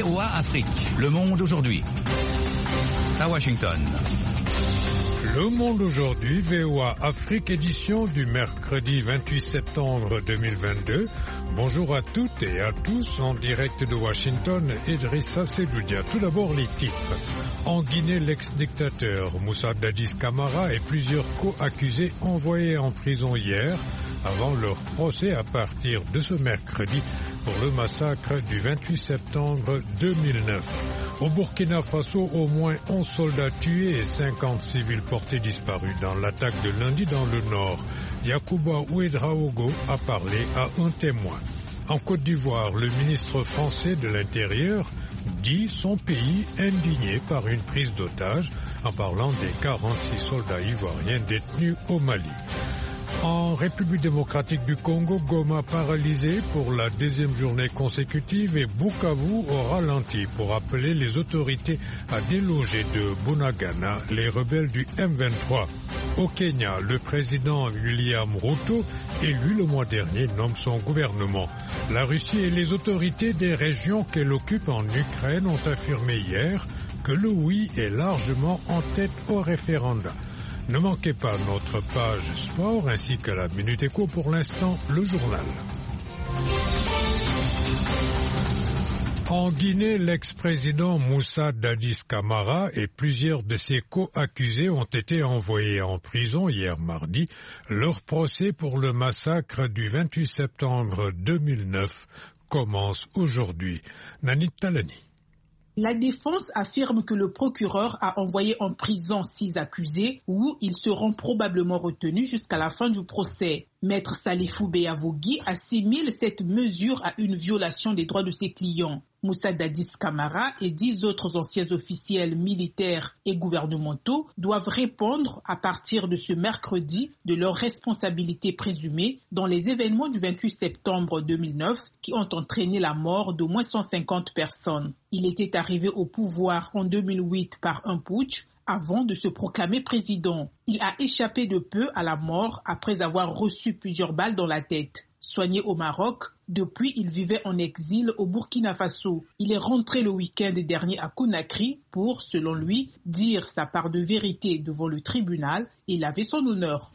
VOA Afrique, Le Monde aujourd'hui. À Washington. Le Monde aujourd'hui, VOA Afrique, édition du mercredi 28 septembre 2022. Bonjour à toutes et à tous, en direct de Washington, Idrissa Sedoudia. Tout d'abord les titres. En Guinée, l'ex-dictateur Moussa Dadis Camara et plusieurs co-accusés envoyés en prison hier, avant leur procès à partir de ce mercredi pour le massacre du 28 septembre 2009. Au Burkina Faso, au moins 11 soldats tués et 50 civils portés disparus dans l'attaque de lundi dans le nord. Yacouba Ouedraogo a parlé à un témoin. En Côte d'Ivoire, le ministre français de l'Intérieur dit son pays indigné par une prise d'otage en parlant des 46 soldats ivoiriens détenus au Mali. En République démocratique du Congo, Goma paralysé pour la deuxième journée consécutive et Bukavu au ralenti pour appeler les autorités à déloger de Bunagana les rebelles du M23. Au Kenya, le président William Ruto, élu le mois dernier, nomme son gouvernement. La Russie et les autorités des régions qu'elle occupe en Ukraine ont affirmé hier que le oui est largement en tête au référendum. Ne manquez pas notre page sport ainsi que la Minute Éco. Pour l'instant, le journal. En Guinée, l'ex-président Moussa Dadis Camara et plusieurs de ses co-accusés ont été envoyés en prison hier mardi. Leur procès pour le massacre du 28 septembre 2009 commence aujourd'hui. Nanit Talani. La défense affirme que le procureur a envoyé en prison 6 accusés où ils seront probablement retenus jusqu'à la fin du procès. Maître Salifou Beyavogui assimile cette mesure à une violation des droits de ses clients. Moussa Dadis Camara et 10 autres anciens officiels militaires et gouvernementaux doivent répondre à partir de ce mercredi de leurs responsabilités présumées dans les événements du 28 septembre 2009 qui ont entraîné la mort d'au moins 150 personnes. Il était arrivé au pouvoir en 2008 par un putsch avant de se proclamer président. Il a échappé de peu à la mort après avoir reçu plusieurs balles dans la tête. Soigné au Maroc, depuis il vivait en exil au Burkina Faso. Il est rentré le week-end dernier à Conakry pour, selon lui, dire sa part de vérité devant le tribunal et laver son honneur.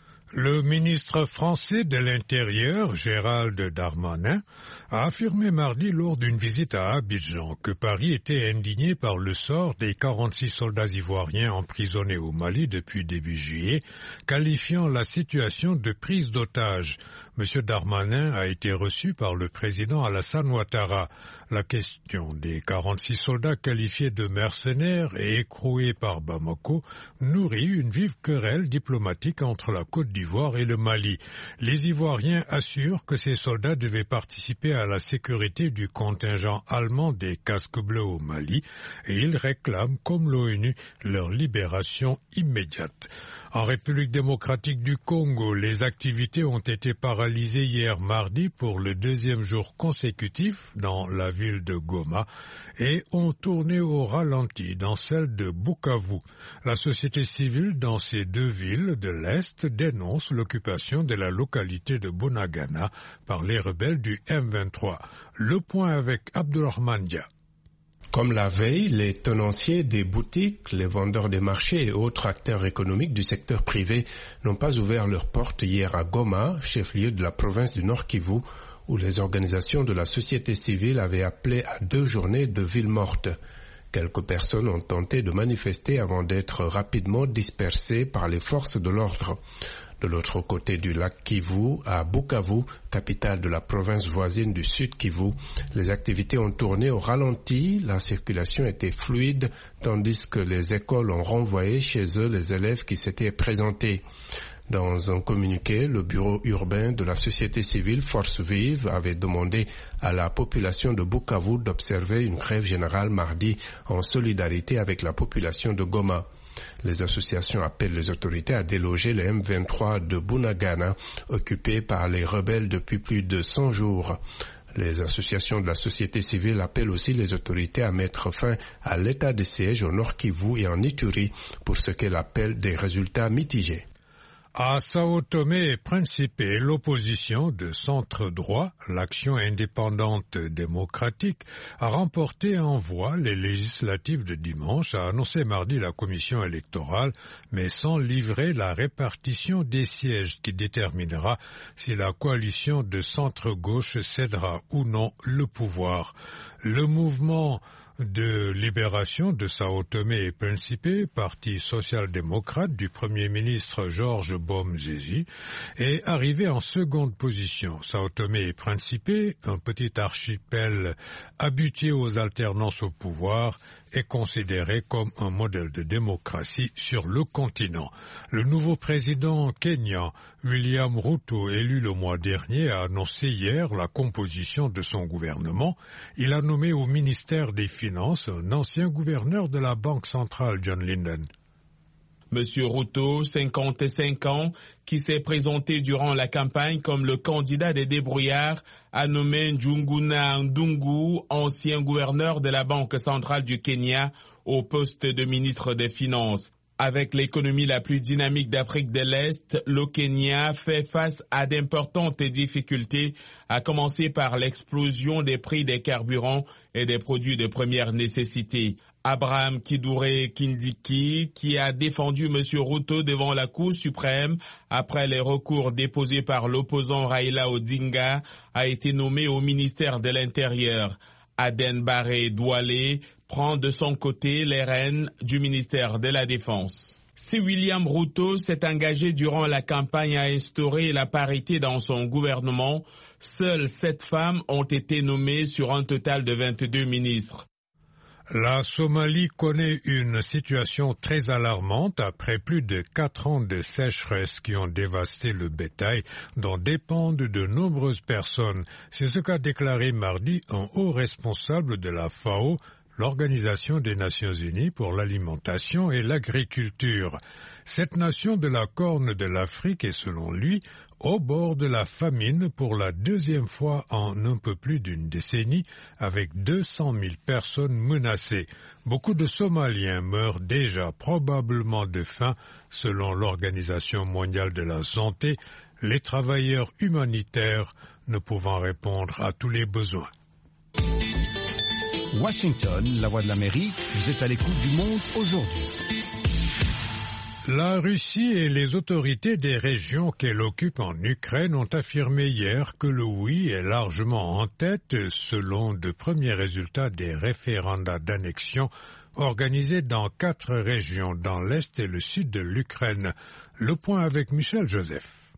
Le ministre français de l'Intérieur, Gérald Darmanin, a affirmé mardi lors d'une visite à Abidjan que Paris était indigné par le sort des 46 soldats ivoiriens emprisonnés au Mali depuis début juillet, qualifiant la situation de prise d'otage. M. Darmanin a été reçu par le président Alassane Ouattara. La question des 46 soldats qualifiés de mercenaires et écroués par Bamako nourrit une vive querelle diplomatique entre la Côte d'Ivoire et le Mali. Les Ivoiriens assurent que ces soldats devaient participer à la sécurité du contingent allemand des casques bleus au Mali et ils réclament, comme l'ONU, leur libération immédiate. En République démocratique du Congo, les activités ont été paralysées hier mardi pour le deuxième jour consécutif dans la ville de Goma et ont tourné au ralenti dans celle de Bukavu. La société civile dans ces deux villes de l'Est dénonce l'occupation de la localité de Bunagana par les rebelles du M23. Le point avec Abdourahmane Dia. Comme la veille, les tenanciers des boutiques, les vendeurs des marchés et autres acteurs économiques du secteur privé n'ont pas ouvert leurs portes hier à Goma, chef-lieu de la province du Nord Kivu, où les organisations de la société civile avaient appelé à 2 journées de ville morte. Quelques personnes ont tenté de manifester avant d'être rapidement dispersées par les forces de l'ordre. De l'autre côté du lac Kivu, à Bukavu, capitale de la province voisine du Sud Kivu, les activités ont tourné au ralenti, la circulation était fluide, tandis que les écoles ont renvoyé chez eux les élèves qui s'étaient présentés. Dans un communiqué, le bureau urbain de la société civile Force Vive avait demandé à la population de Bukavu d'observer une grève générale mardi en solidarité avec la population de Goma. Les associations appellent les autorités à déloger le M23 de Bunagana, occupé par les rebelles depuis plus de 100 jours. Les associations de la société civile appellent aussi les autorités à mettre fin à l'état de siège au Nord Kivu et en Ituri pour ce qu'elles appellent des résultats mitigés. À Sao Tomé et Principe, l'opposition de centre-droit, l'Action indépendante démocratique, a remporté en voix les législatives de dimanche, a annoncé mardi la commission électorale, mais sans livrer la répartition des sièges qui déterminera si la coalition de centre-gauche cédera ou non le pouvoir. Le mouvement de libération de Sao Tomé et Principe, parti social-démocrate du Premier ministre Georges Bomzezi, est arrivé en seconde position. Sao Tomé et Principe, un petit archipel habitué aux alternances au pouvoir, est considéré comme un modèle de démocratie sur le continent. Le nouveau président kényan, William Ruto, élu le mois dernier, a annoncé hier la composition de son gouvernement. Il a nommé au ministère des Finances un ancien gouverneur de la Banque centrale, John Linden. Monsieur Ruto, 55 ans, qui s'est présenté durant la campagne comme le candidat des débrouillards, a nommé Njuguna Ndungu, ancien gouverneur de la Banque centrale du Kenya, au poste de ministre des Finances. Avec l'économie la plus dynamique d'Afrique de l'Est, le Kenya fait face à d'importantes difficultés, à commencer par l'explosion des prix des carburants et des produits de première nécessité. Abraham Kidure Kindiki, qui a défendu M. Ruto devant la Cour suprême après les recours déposés par l'opposant Raila Odinga, a été nommé au ministère de l'Intérieur. Aden Barre Douale prend de son côté les rênes du ministère de la Défense. Si William Ruto s'est engagé durant la campagne à instaurer la parité dans son gouvernement, seules 7 femmes ont été nommées sur un total de 22 ministres. La Somalie connaît une situation très alarmante après plus de 4 ans de sécheresse qui ont dévasté le bétail dont dépendent de nombreuses personnes. C'est ce qu'a déclaré mardi un haut responsable de la FAO, l'Organisation des Nations Unies pour l'alimentation et l'agriculture. Cette nation de la Corne de l'Afrique est, selon lui, au bord de la famine pour la 2e fois en un peu plus d'une décennie, avec 200 000 personnes menacées. Beaucoup de Somaliens meurent déjà probablement de faim, selon l'Organisation mondiale de la santé, les travailleurs humanitaires ne pouvant répondre à tous les besoins. Washington, la voix de l'Amérique, vous êtes à l'écoute du monde aujourd'hui. La Russie et les autorités des régions qu'elle occupe en Ukraine ont affirmé hier que le oui est largement en tête selon de premiers résultats des référendums d'annexion organisés dans 4 régions dans l'est et le sud de l'Ukraine. Le point avec Michel Joseph.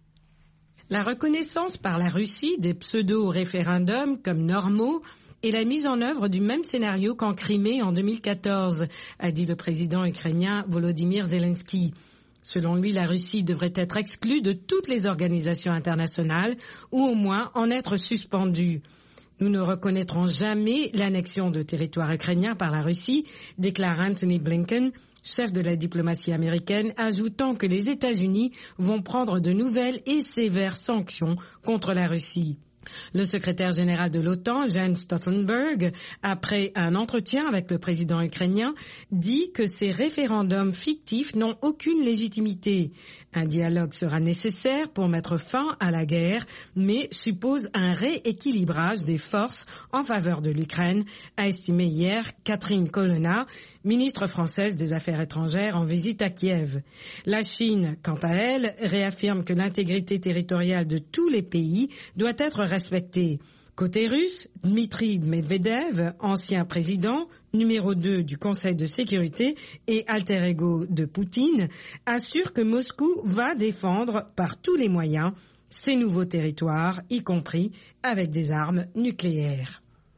La reconnaissance par la Russie des pseudo-référendums comme normaux et la mise en œuvre du même scénario qu'en Crimée en 2014, a dit le président ukrainien Volodymyr Zelensky. Selon lui, la Russie devrait être exclue de toutes les organisations internationales ou au moins en être suspendue. Nous ne reconnaîtrons jamais l'annexion de territoire ukrainien par la Russie, déclare Anthony Blinken, chef de la diplomatie américaine, ajoutant que les États-Unis vont prendre de nouvelles et sévères sanctions contre la Russie. Le secrétaire général de l'OTAN, Jens Stoltenberg, après un entretien avec le président ukrainien, dit que ces référendums fictifs n'ont aucune légitimité. Un dialogue sera nécessaire pour mettre fin à la guerre, mais suppose un rééquilibrage des forces en faveur de l'Ukraine, a estimé hier Catherine Colonna, ministre française des Affaires étrangères en visite à Kiev. La Chine, quant à elle, réaffirme que l'intégrité territoriale de tous les pays doit être respectée. Côté russe, Dmitri Medvedev, ancien président, numéro 2 du Conseil de sécurité et alter ego de Poutine, assure que Moscou va défendre par tous les moyens ses nouveaux territoires, y compris avec des armes nucléaires.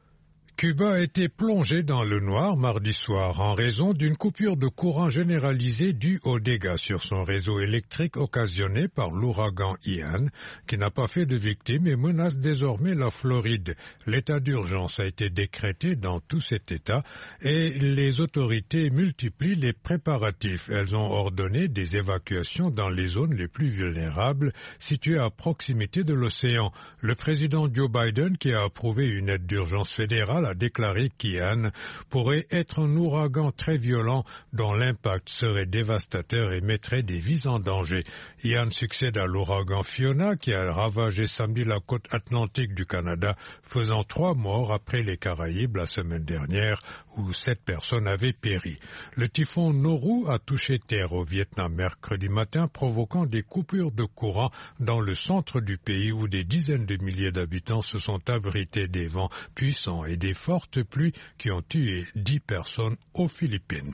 Cuba a été plongé dans le noir mardi soir en raison d'une coupure de courant généralisée due aux dégâts sur son réseau électrique occasionné par l'ouragan Ian, qui n'a pas fait de victimes et menace désormais la Floride. L'état d'urgence a été décrété dans tout cet état et les autorités multiplient les préparatifs. Elles ont ordonné des évacuations dans les zones les plus vulnérables situées à proximité de l'océan. Le président Joe Biden, qui a approuvé une aide d'urgence fédérale centrale, a déclaré qu'Ian pourrait être un ouragan très violent dont l'impact serait dévastateur et mettrait des vies en danger. Ian succède à l'ouragan Fiona qui a ravagé samedi la côte atlantique du Canada, faisant 3 morts après les Caraïbes la semaine dernière où 7 personnes avaient péri. Le typhon Noru a touché terre au Vietnam mercredi matin, provoquant des coupures de courant dans le centre du pays où des dizaines de milliers d'habitants se sont abrités des vents puissants et des fortes pluies qui ont tué 10 personnes aux Philippines.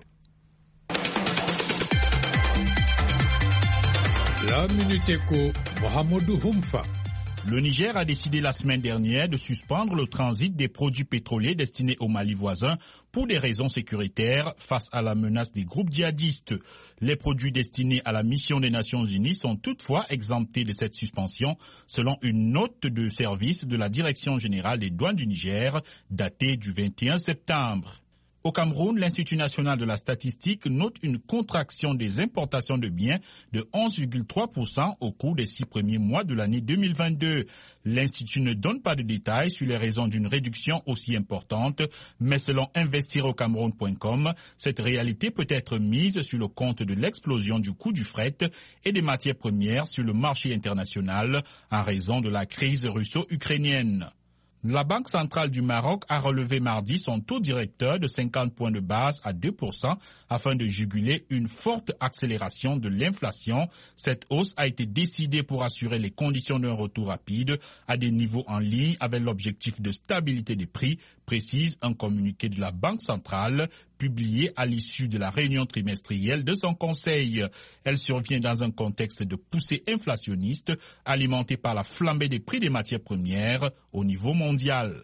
La Minute Éco, Mohamedou Humfa. Le Niger a décidé la semaine dernière de suspendre le transit des produits pétroliers destinés au Mali voisin pour des raisons sécuritaires face à la menace des groupes djihadistes. Les produits destinés à la mission des Nations Unies sont toutefois exemptés de cette suspension selon une note de service de la Direction générale des douanes du Niger datée du 21 septembre. Au Cameroun, l'Institut national de la statistique note une contraction des importations de biens de 11,3% au cours des 6 premiers mois de l'année 2022. L'Institut ne donne pas de détails sur les raisons d'une réduction aussi importante, mais selon investirocameroun.com, cette réalité peut être mise sur le compte de l'explosion du coût du fret et des matières premières sur le marché international en raison de la crise russo-ukrainienne. La Banque centrale du Maroc a relevé mardi son taux directeur de 50 points de base à 2% afin de juguler une forte accélération de l'inflation. Cette hausse a été décidée pour assurer les conditions d'un retour rapide à des niveaux en ligne avec l'objectif de stabilité des prix, précise un communiqué de la Banque centrale publié à l'issue de la réunion trimestrielle de son conseil. Elle survient dans un contexte de poussée inflationniste alimentée par la flambée des prix des matières premières au niveau mondial.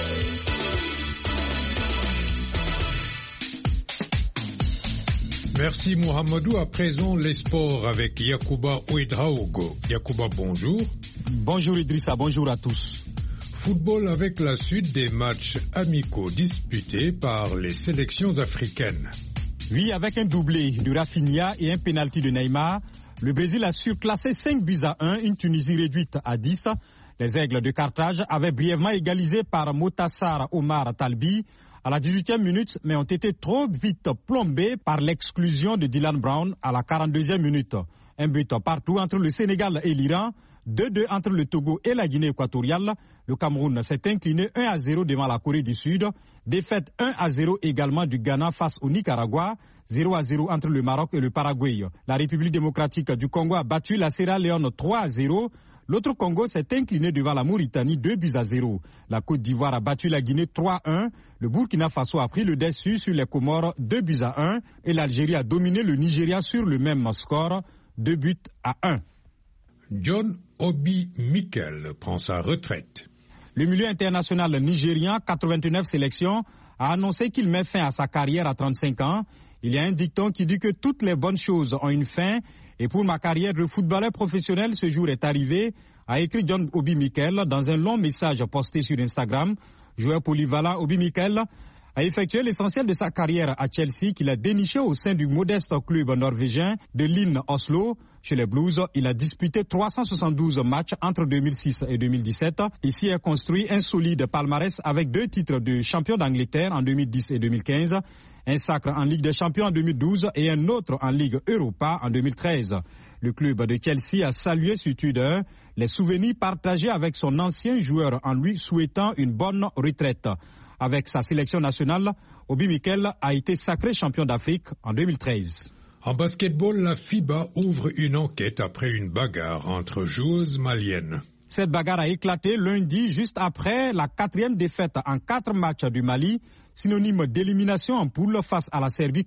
Merci Mohamedou. À présent, les sports avec Yacouba Ouedraogo. Yacouba, bonjour. Bonjour Idrissa, bonjour à tous. Football avec la suite des matchs amicaux disputés par les sélections africaines. Oui, avec un doublé de Rafinha et un pénalty de Neymar, le Brésil a surclassé 5-1, une Tunisie réduite à 10. Les Aigles de Carthage avaient brièvement égalisé par Motassar Omar Talbi à la 18e minute, mais ont été trop vite plombés par l'exclusion de Dylan Brown à la 42e minute. Un but partout entre le Sénégal et l'Iran, 2-2 entre le Togo et la Guinée équatoriale. Le Cameroun s'est incliné 1-0 devant la Corée du Sud. Défaite 1-0 également du Ghana face au Nicaragua. 0-0 entre le Maroc et le Paraguay. La République démocratique du Congo a battu la Sierra Leone 3-0. L'autre Congo s'est incliné devant la Mauritanie 2-0. La Côte d'Ivoire a battu la Guinée 3-1. Le Burkina Faso a pris le dessus sur les Comores 2-1. Et l'Algérie a dominé le Nigeria sur le même score 2-1. John Obi Mikel prend sa retraite. Le milieu international nigérian, 89 sélections, a annoncé qu'il met fin à sa carrière à 35 ans. Il y a un dicton qui dit que toutes les bonnes choses ont une fin. Et pour ma carrière de footballeur professionnel, ce jour est arrivé, a écrit John Obi Mikel dans un long message posté sur Instagram. Joueur polyvalent, Obi Mikel a effectué l'essentiel de sa carrière à Chelsea qu'il a déniché au sein du modeste club norvégien de Lyn Oslo. Chez les Blues, il a disputé 372 matchs entre 2006 et 2017. Ici est construit un solide palmarès avec 2 titres de champion d'Angleterre en 2010 et 2015, un sacre en Ligue des Champions en 2012 et un autre en Ligue Europa en 2013. Le club de Chelsea a salué sur Twitter les souvenirs partagés avec son ancien joueur en lui souhaitant une bonne retraite. Avec sa sélection nationale, Obi Mikel a été sacré champion d'Afrique en 2013. En basketball, la FIBA ouvre une enquête après une bagarre entre joueuses maliennes. Cette bagarre a éclaté lundi juste après la 4e défaite en 4 matchs du Mali, synonyme d'élimination en poule face à la Serbie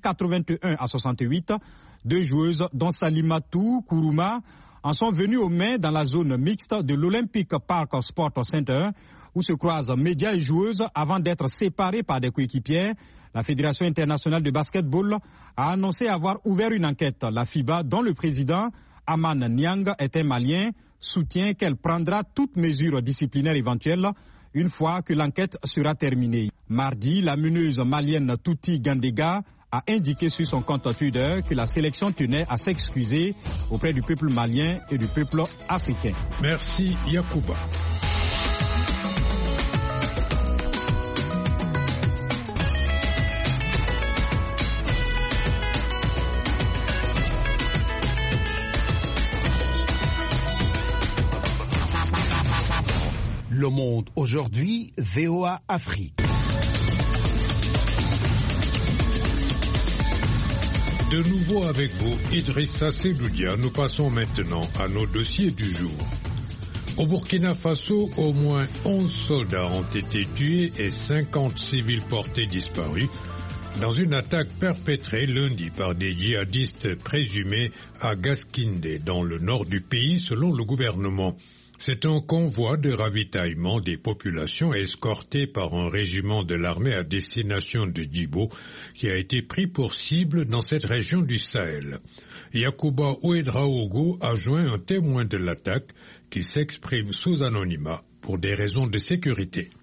81-68. 2 joueuses, dont Salimatou Kourouma, en sont venues aux mains dans la zone mixte de l'Olympic Park Sport Center, où se croisent médias et joueuses avant d'être séparées par des coéquipières. La Fédération internationale de basketball a annoncé avoir ouvert une enquête. La FIBA, dont le président Aman Niang est un Malien, soutient qu'elle prendra toute mesure disciplinaire éventuelle une fois que l'enquête sera terminée. Mardi, la meneuse malienne Touti Gandega a indiqué sur son compte Twitter que la sélection tenait à s'excuser auprès du peuple malien et du peuple africain. Merci Yacouba. Le Monde aujourd'hui, VOA Afrique. De nouveau avec vous, Idrissa Seloudia, nous passons maintenant à nos dossiers du jour. Au Burkina Faso, au moins 11 soldats ont été tués et 50 civils portés disparus dans une attaque perpétrée lundi par des djihadistes présumés à Gaskindé, dans le nord du pays, selon le gouvernement. C'est un convoi de ravitaillement des populations escorté par un régiment de l'armée à destination de Djibo qui a été pris pour cible dans cette région du Sahel. Yacouba Ouedraogo a joint un témoin de l'attaque qui s'exprime sous anonymat pour des raisons de sécurité.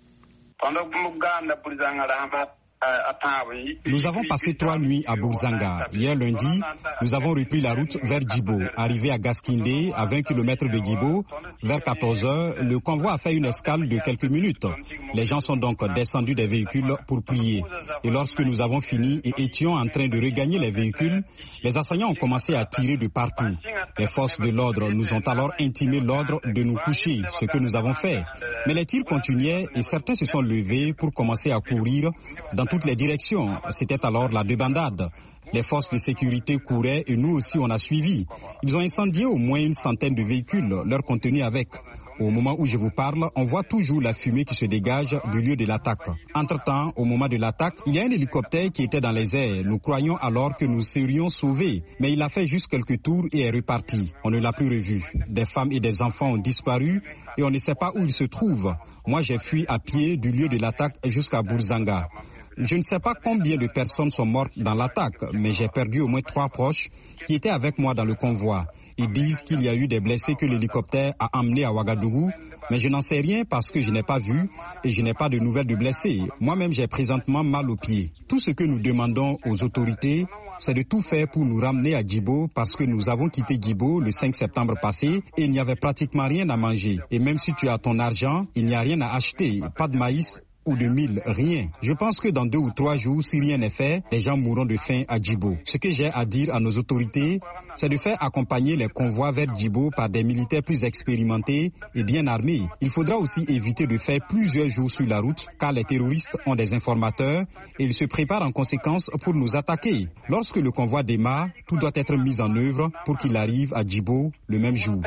Nous avons passé 3 nuits à Bourzanga. Hier lundi, nous avons repris la route vers Djibo. Arrivé à Gaskindé, à 20 km de Djibo, vers 14 heures, le convoi a fait une escale de quelques minutes. Les gens sont donc descendus des véhicules pour prier. Et lorsque nous avons fini et étions en train de regagner les véhicules, les assaillants ont commencé à tirer de partout. Les forces de l'ordre nous ont alors intimé l'ordre de nous coucher, ce que nous avons fait. Mais les tirs continuaient et certains se sont levés pour commencer à courir dans toutes les directions. C'était alors la débandade. Les forces de sécurité couraient et nous aussi on a suivi. Ils ont incendié au moins une centaine de véhicules, leur contenu avec. Au moment où je vous parle, on voit toujours la fumée qui se dégage du lieu de l'attaque. Entre-temps, au moment de l'attaque, il y a un hélicoptère qui était dans les airs. Nous croyions alors que nous serions sauvés. Mais il a fait juste quelques tours et est reparti. On ne l'a plus revu. Des femmes et des enfants ont disparu et on ne sait pas où ils se trouvent. Moi, j'ai fui à pied du lieu de l'attaque jusqu'à Bourzanga. Je ne sais pas combien de personnes sont mortes dans l'attaque, mais j'ai perdu au moins 3 proches qui étaient avec moi dans le convoi. Ils disent qu'il y a eu des blessés que l'hélicoptère a emmenés à Ouagadougou, mais je n'en sais rien parce que je n'ai pas vu et je n'ai pas de nouvelles de blessés. Moi-même, j'ai présentement mal aux pieds. Tout ce que nous demandons aux autorités, c'est de tout faire pour nous ramener à Djibo parce que nous avons quitté Djibo le 5 septembre passé et il n'y avait pratiquement rien à manger. Et même si tu as ton argent, il n'y a rien à acheter, pas de maïs ou de mil, rien. Je pense que dans 2 ou 3 jours, si rien n'est fait, les gens mourront de faim à Djibo. Ce que j'ai à dire à nos autorités, c'est de faire accompagner les convois vers Djibo par des militaires plus expérimentés et bien armés. Il faudra aussi éviter de faire plusieurs jours sur la route, car les terroristes ont des informateurs et ils se préparent en conséquence pour nous attaquer. Lorsque le convoi démarre, tout doit être mis en œuvre pour qu'il arrive à Djibo le même jour.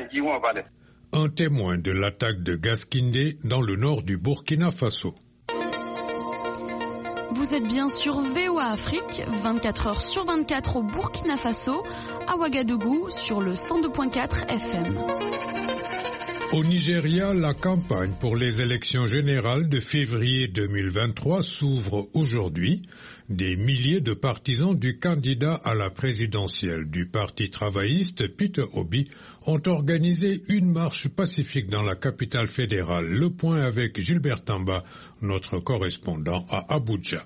Un témoin de l'attaque de Gaskindé dans le nord du Burkina Faso. Vous êtes bien sur VOA Afrique, 24 heures sur 24 au Burkina Faso, à Ouagadougou sur le 102.4 FM. Au Nigeria, la campagne pour les élections générales de février 2023 s'ouvre aujourd'hui. Des milliers de partisans du candidat à la présidentielle du Parti travailliste, Peter Obi, ont organisé une marche pacifique dans la capitale fédérale. Le point avec Gilbert Tamba, notre correspondant à Abuja.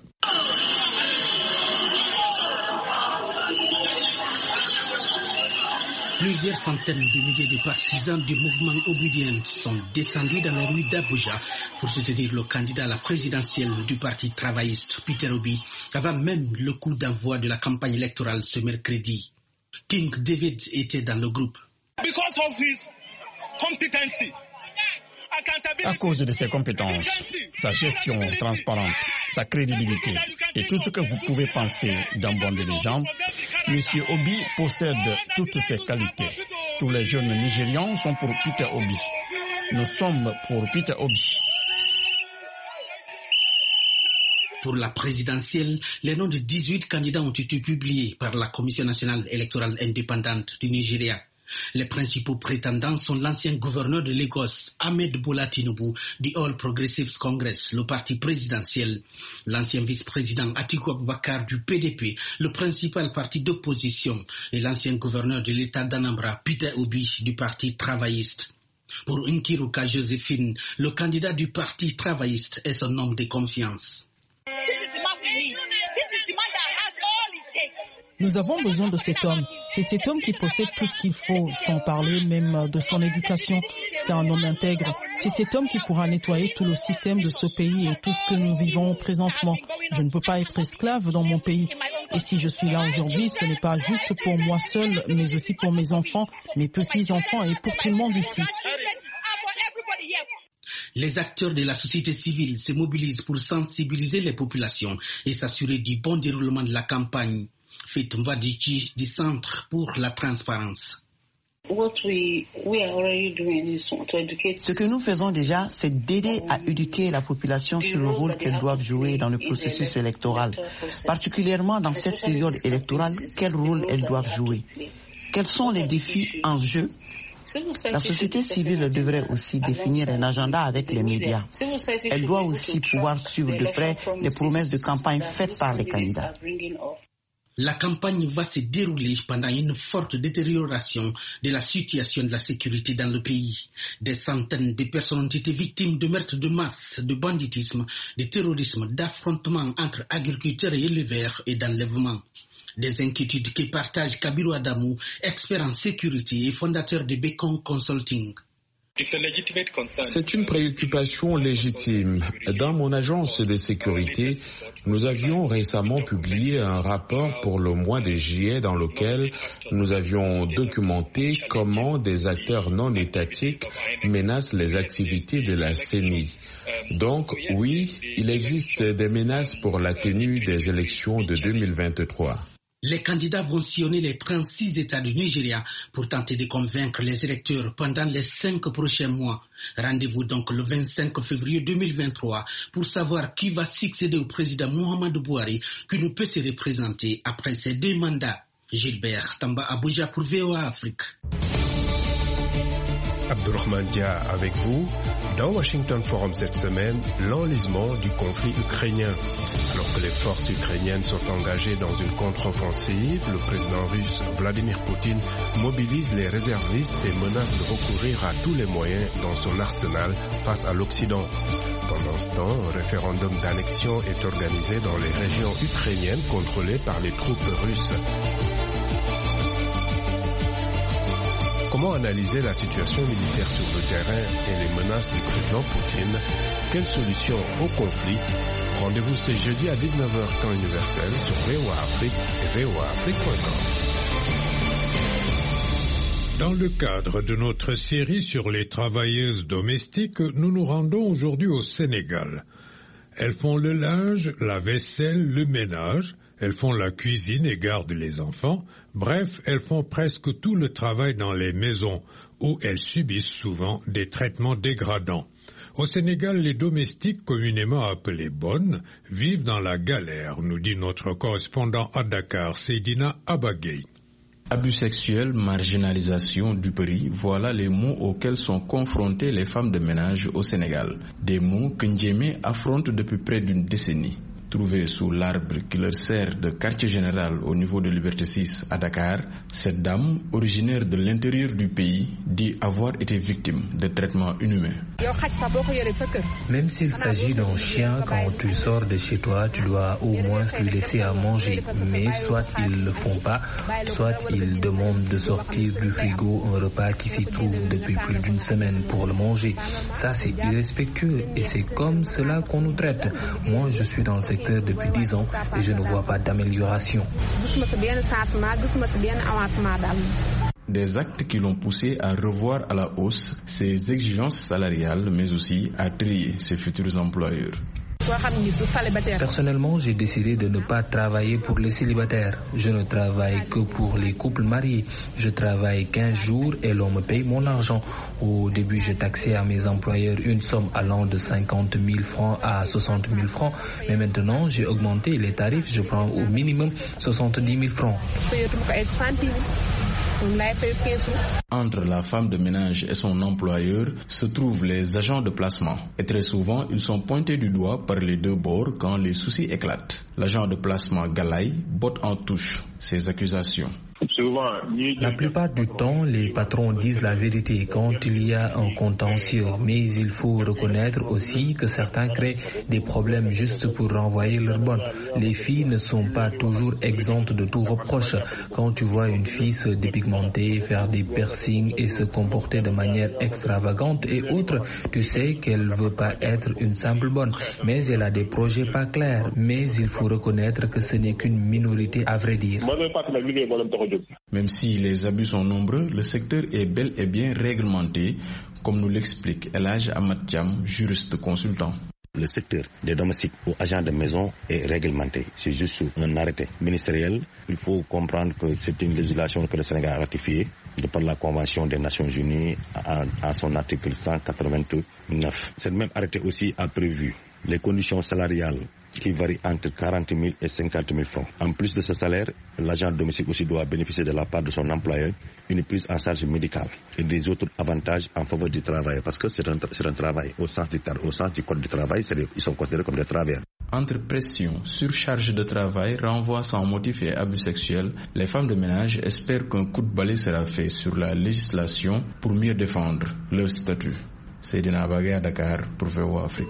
Plusieurs centaines de milliers de partisans du mouvement obédien sont descendus dans les rues d'Abuja pour soutenir le candidat à la présidentielle du Parti travailliste, Peter Obi, avant même le coup d'envoi de la campagne électorale ce mercredi. King David était dans le groupe. À cause de ses compétences, sa gestion transparente, sa crédibilité et tout ce que vous pouvez penser d'un bon dirigeant, M. Obi possède toutes ces qualités. Tous les jeunes Nigérians sont pour Peter Obi. Nous sommes pour Peter Obi. Pour la présidentielle, les noms de 18 candidats ont été publiés par la Commission nationale électorale indépendante du Nigeria. Les principaux prétendants sont l'ancien gouverneur de Lagos, Ahmed Bola Tinubu, du All Progressives Congress, le parti présidentiel, l'ancien vice-président Atiku Abubakar du PDP, le principal parti d'opposition, et l'ancien gouverneur de l'État d'Anambra, Peter Obi, du parti travailliste. Pour Nkiruka Joséphine, le candidat du parti travailliste est son homme de confiance. Nous avons besoin de cet homme. C'est cet homme qui possède tout ce qu'il faut, sans parler même de son éducation. C'est un homme intègre. C'est cet homme qui pourra nettoyer tout le système de ce pays et tout ce que nous vivons présentement. Je ne peux pas être esclave dans mon pays. Et si je suis là aujourd'hui, ce n'est pas juste pour moi seul, mais aussi pour mes enfants, mes petits-enfants et pour tout le monde ici. Les acteurs de la société civile se mobilisent pour sensibiliser les populations et s'assurer du bon déroulement de la campagne. Faith Mvadichi du Centre pour la transparence. Ce que nous faisons déjà, c'est d'aider à éduquer la population sur le rôle qu'elles doivent jouer dans le processus électoral. Particulièrement dans cette période électorale, quel rôle elles doivent jouer? Quels sont les défis en jeu? La société civile devrait aussi définir un agenda avec les médias. Elle doit aussi pouvoir suivre de près les promesses de campagne faites par les candidats. La campagne va se dérouler pendant une forte détérioration de la situation de la sécurité dans le pays. Des centaines de personnes ont été victimes de meurtres de masse, de banditisme, de terrorisme, d'affrontements entre agriculteurs et éleveurs et d'enlèvements. Des inquiétudes que partage Kabiru Adamou, expert en sécurité et fondateur de Beacon Consulting. C'est une préoccupation légitime. Dans mon agence de sécurité, nous avions récemment publié un rapport pour le mois de juillet dans lequel nous avions documenté comment des acteurs non étatiques menacent les activités de la CENI. Donc oui, il existe des menaces pour la tenue des élections de 2023. Les candidats vont sillonner les 36 États du Nigeria pour tenter de convaincre les électeurs pendant les 5 prochains mois. Rendez-vous donc le 25 février 2023 pour savoir qui va succéder au président Muhammadu Buhari qui ne peut se représenter après ses 2 mandats. Gilbert Tamba Abuja pour VOA Afrique. Abdourahmane Dia avec vous. Dans Washington Forum cette semaine, l'enlisement du conflit ukrainien. Alors que les forces ukrainiennes sont engagées dans une contre-offensive, le président russe Vladimir Poutine mobilise les réservistes et menace de recourir à tous les moyens dans son arsenal face à l'Occident. Pendant ce temps, un référendum d'annexion est organisé dans les régions ukrainiennes contrôlées par les troupes russes. Comment analyser la situation militaire sur le terrain et les menaces du président Poutine? Quelle solution au conflit? Rendez-vous ce jeudi à 19h temps universel sur VOA Afrique et voaafrique.com. Dans le cadre de notre série sur les travailleuses domestiques, nous nous rendons aujourd'hui au Sénégal. Elles font le linge, la vaisselle, le ménage. Elles font la cuisine et gardent les enfants. Bref, elles font presque tout le travail dans les maisons où elles subissent souvent des traitements dégradants. Au Sénégal, les domestiques, communément appelés bonnes, vivent dans la galère, nous dit notre correspondant à Dakar, Seydina Abagay. Abus sexuels, marginalisation, duperie, voilà les mots auxquels sont confrontées les femmes de ménage au Sénégal. Des mots que Ndiémé affronte depuis près d'une décennie. Trouvée sous l'arbre qui leur sert de quartier général au niveau de Liberté 6 à Dakar, cette dame, originaire de l'intérieur du pays, dit avoir été victime de traitements inhumains. Même s'il s'agit d'un chien, quand tu sors de chez toi, tu dois au moins lui laisser à manger. Mais soit ils ne le font pas, soit ils demandent de sortir du frigo un repas qui s'y trouve depuis plus d'une semaine pour le manger. Ça, c'est irrespectueux et c'est comme cela qu'on nous traite. Moi, je suis dans le secteur depuis 10 ans et je ne vois pas d'amélioration. Des actes qui l'ont poussé à revoir à la hausse ses exigences salariales, mais aussi à trier ses futurs employeurs. Personnellement, j'ai décidé de ne pas travailler pour les célibataires. Je ne travaille que pour les couples mariés. Je travaille 15 jours et l'on me paye mon argent. Au début, je taxais à mes employeurs une somme allant de 50 000 francs à 60 000 francs. Mais maintenant, j'ai augmenté les tarifs. Je prends au minimum 70 000 francs. Entre la femme de ménage et son employeur se trouvent les agents de placement. Et très souvent, ils sont pointés du doigt par les deux bords quand les soucis éclatent. L'agent de placement Galaï botte en touche ces accusations. La plupart du temps, les patrons disent la vérité quand il y a un contentieux. Mais il faut reconnaître aussi que certains créent des problèmes juste pour renvoyer leurs bonnes. Les filles ne sont pas toujours exemptes de tout reproche. Quand tu vois une fille se dépigmenter, faire des piercings et se comporter de manière extravagante et autres, tu sais qu'elle ne veut pas être une simple bonne. Mais elle a des projets pas clairs. Mais il faut reconnaître que ce n'est qu'une minorité à vrai dire. Même si les abus sont nombreux, le secteur est bel et bien réglementé, comme nous l'explique El Hadj Ahmad Thiam, juriste consultant. Le secteur des domestiques aux agents de maison est réglementé. C'est juste un arrêté ministériel. Il faut comprendre que c'est une législation que le Sénégal a ratifiée de par la Convention des Nations Unies en son article 189. Cette même arrêté aussi a prévu les conditions salariales qui varient entre 40 000 et 50 000 francs. En plus de ce salaire, l'agent domestique aussi doit bénéficier de la part de son employeur une prise en charge médicale et des autres avantages en faveur du travail, parce que c'est un travail au sens du code du travail, ils sont considérés comme des travailleurs. Entre pression, surcharge de travail, renvoi sans motif et abus sexuels, les femmes de ménage espèrent qu'un coup de balai sera fait sur la législation pour mieux défendre leur statut. Seydina Bagay à Dakar pour VOA Afrique.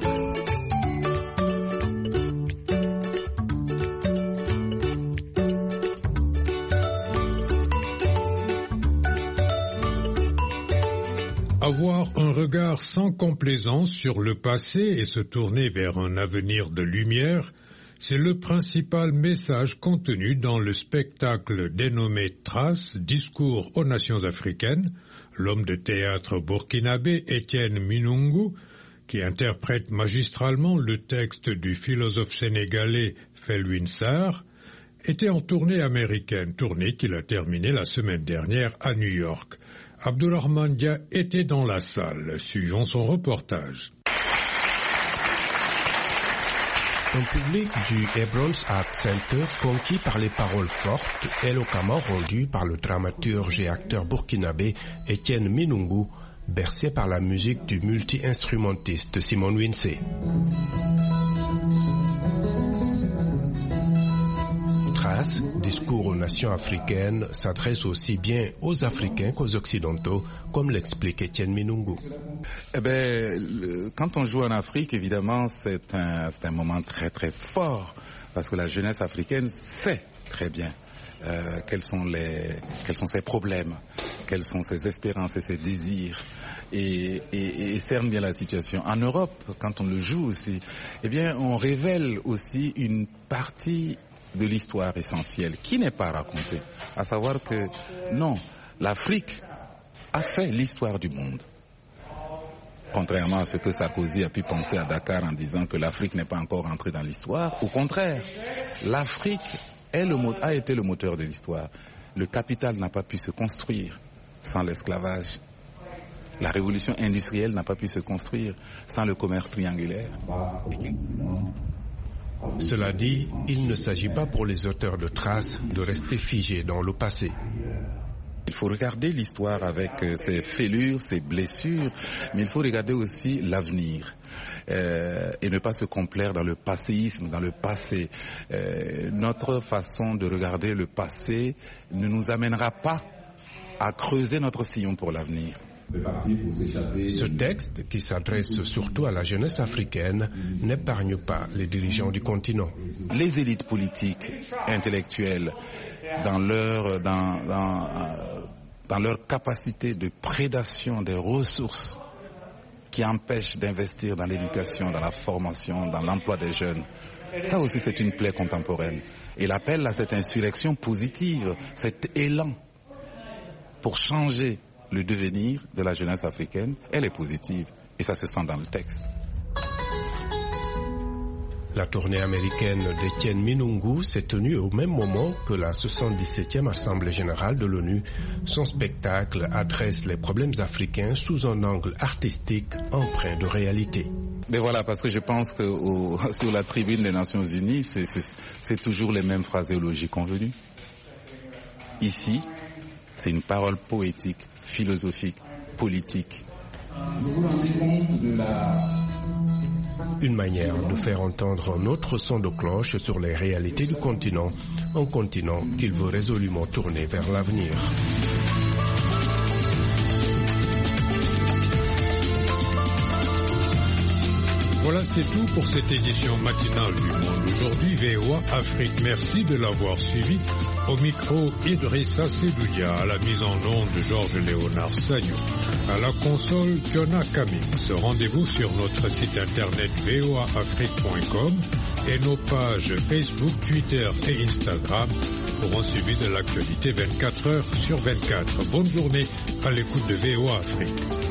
Avoir un regard sans complaisance sur le passé et se tourner vers un avenir de lumière, c'est le principal message contenu dans le spectacle dénommé Trace, discours aux nations africaines. L'homme de théâtre burkinabé Étienne Minungu, qui interprète magistralement le texte du philosophe sénégalais Felwine Sarr, était en tournée américaine, tournée qu'il a terminée la semaine dernière à New York. Abdourahmane Dia était dans la salle. Suivons son reportage. Un public du Hebron's Art Center conquis par les paroles fortes et éloquemment rendues par le dramaturge et acteur burkinabé Étienne Minungu, bercé par la musique du multi-instrumentiste Simon Winsey. Trace, discours aux nations africaines, s'adresse aussi bien aux Africains qu'aux Occidentaux, comme l'explique Étienne Minungu. Quand on joue en Afrique, évidemment, c'est un moment très très fort, parce que la jeunesse africaine sait très bien quels sont ses problèmes, quelles sont ses espérances et ses désirs. Et cerne bien la situation. En Europe, quand on le joue aussi, on révèle aussi une partie de l'histoire essentielle qui n'est pas racontée, à savoir que non, l'Afrique a fait l'histoire du monde. Contrairement à ce que Sarkozy a pu penser à Dakar en disant que l'Afrique n'est pas encore entrée dans l'histoire, au contraire, l'Afrique a été le moteur de l'histoire. Le capital n'a pas pu se construire sans l'esclavage. La révolution industrielle n'a pas pu se construire sans le commerce triangulaire. Cela dit, il ne s'agit pas pour les auteurs de Trace de rester figés dans le passé. Il faut regarder l'histoire avec ses fêlures, ses blessures, mais il faut regarder aussi l'avenir. Et ne pas se complaire dans le passéisme, dans le passé. Notre façon de regarder le passé ne nous amènera pas à creuser notre sillon pour l'avenir. Ce texte, qui s'adresse surtout à la jeunesse africaine, n'épargne pas les dirigeants du continent. Les élites politiques, intellectuelles, dans leur capacité de prédation des ressources qui empêchent d'investir dans l'éducation, dans la formation, dans l'emploi des jeunes, ça aussi c'est une plaie contemporaine. Et l'appel à cette insurrection positive, cet élan pour changer le devenir de la jeunesse africaine, elle est positive et ça se sent dans le texte. La tournée américaine d'Étienne Minungu s'est tenue au même moment que la 77e Assemblée générale de l'ONU. Son spectacle adresse les problèmes africains sous un angle artistique empreint de réalité. Mais voilà, parce que je pense que sur la tribune des Nations Unies, c'est toujours les mêmes phraséologies convenues. Ici, c'est une parole poétique, philosophique, politique. Vous vous rendez compte de Une manière de faire entendre un autre son de cloche sur les réalités du continent, un continent qu'il veut résolument tourner vers l'avenir. Voilà, c'est tout pour cette édition matinale du Monde aujourd'hui. VOA Afrique, merci de l'avoir suivi. Au micro, Idrissa Sedoudia, à la mise en onde, Georges-Léonard Sagnou. À la console, Jonah Cummings. Rendez-vous sur notre site internet voaafrique.com et nos pages Facebook, Twitter et Instagram. pour un suivi de l'actualité 24 heures sur 24. Bonne journée à l'écoute de VOA Afrique.